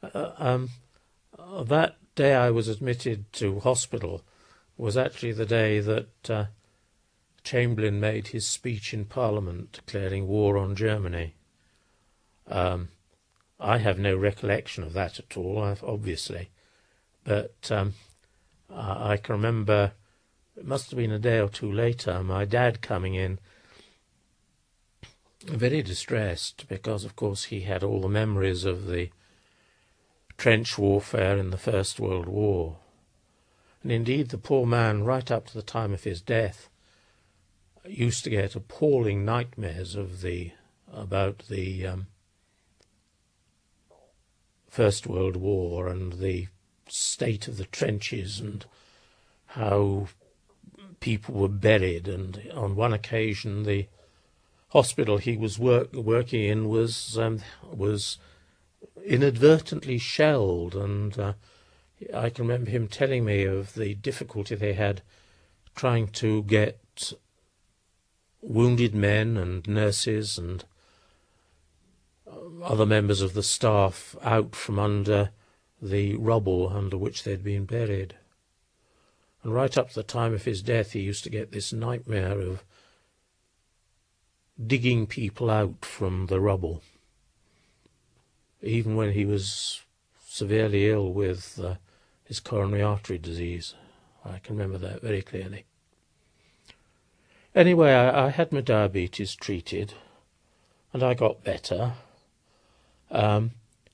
That day I was admitted to hospital was actually the day that Chamberlain made his speech in Parliament declaring war on Germany. I have no recollection of that at all, obviously, but I can remember it must have been a day or two later, my dad coming in very distressed because, of course, he had all the memories of the trench warfare in the First World War. And indeed, the poor man, right up to the time of his death, used to get appalling nightmares about the First World War and the state of the trenches and how people were buried. And on one occasion, the hospital he was working in was inadvertently shelled, and I can remember him telling me of the difficulty they had trying to get wounded men and nurses and other members of the staff out from under the rubble under which they'd been buried. And right up to the time of his death, he used to get this nightmare of digging people out from the rubble, even when he was severely ill with his coronary artery disease. I can remember that very clearly. Anyway, I had my diabetes treated, and I got better. And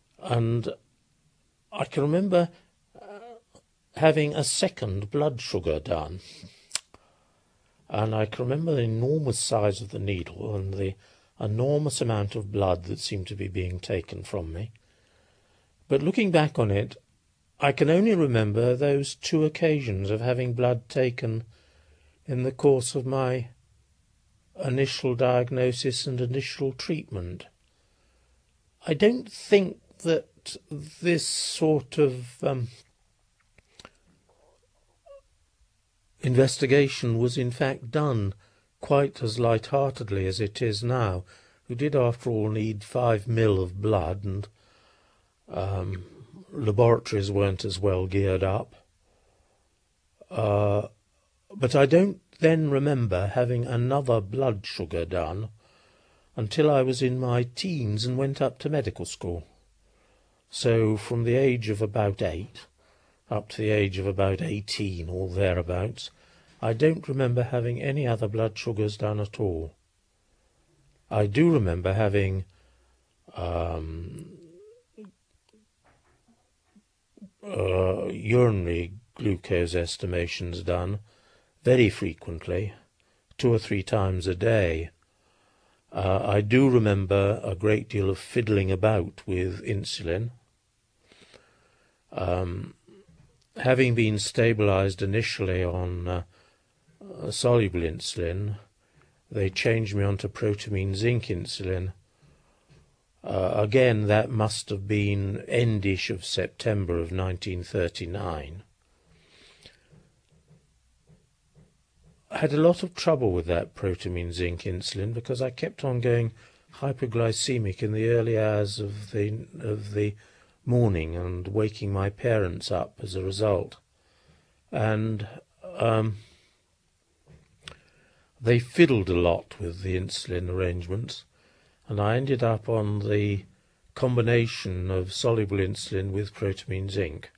I can remember having a second blood sugar done. And I can remember the enormous size of the needle and the enormous amount of blood that seemed to be being taken from me. But looking back on it, I can only remember those 2 occasions of having blood taken in the course of my initial diagnosis and initial treatment. I don't think that this sort of investigation was in fact done quite as light-heartedly as it is now. We did, after all, need 5 ml of blood, and laboratories weren't as well geared up. But I don't then remember having another blood sugar done until I was in my teens and went up to medical school. So from the age of about 8 up to the age of about 18 or thereabouts, I don't remember having any other blood sugars done at all. I do remember having urinary glucose estimations done very frequently, 2 or 3 times a day. I do remember a great deal of fiddling about with insulin. Having been stabilized initially on soluble insulin, they changed me onto protamine zinc insulin. Again, that must have been endish of September of 1939. I had a lot of trouble with that protamine zinc insulin because I kept on going hypoglycemic in the early hours of the morning and waking my parents up as a result. And they fiddled a lot with the insulin arrangements, and I ended up on the combination of soluble insulin with protamine zinc.